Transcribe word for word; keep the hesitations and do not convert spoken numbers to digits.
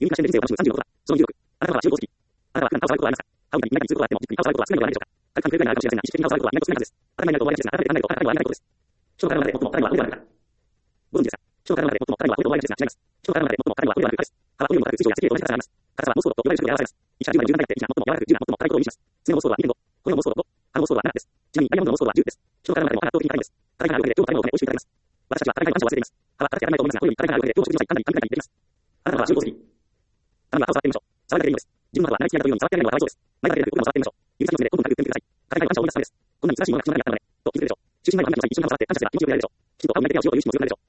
ユニークな視点で人生を楽しむさんじゅうのことだ。その有力。あなたは中高好き。あなたは普段顔を触ることはありますか？顔に何かに通ることがあっても、じっくり顔を触ることは少ないのではないでしょうか。各関係があるかもしれませんが、意識的に顔を触ることは意外と少ないはずです。当たり前になると終わりがちですが、改めて考えると、あなたにはないことです。人の体の中で最も肩には折れがあるか。ご存知ですか？人の体の中で最も肩には折れと思われがちですが、違います。人の体の中で最も肩には折れがあるかです。幅は折れも高く、水上や脊椎へと同じ高さがあります。硬さはモースロードと呼ばれる種類で表されます。医者じゅうまでじゅうななになって、医者が最も柔らかく、じゅうが最も硬いことを意味します。爪のモースロードはにてんご、骨のモースロードはご、歯のモースロードはななです。ちなみにダイヤモンドのモースロードはじゅうです。人の体の中でも歯が圧倒的に硬いんです。硬い歯がある上で、両方の食べ物を美味しくいただきます。私たちは硬い歯に感謝を忘れています。歯は硬くて当たり前と思いますが、これより硬い歯がある上で、両方食事の際、簡単に噛み砕きにできます。あなたは中高好き。たまには歯を触ってみましょう。触るだけでいいのです。自分の歯は慣れつきやがというように触ってやるのはかわいそうです。前だけでなく、僕らも触ってみましょう。指先を詰めてどんどん軽く振ってみてください。硬い歯に感謝を思い出すためです。こんなに難しいものが口の中にあったのね、と気づくでしょう。中心に入る歯磨きに一緒に歯を触って感謝すれば気持ちよくなるでしょう。きちんと歯を磨いて手をしようという意識も強くなるでしょう。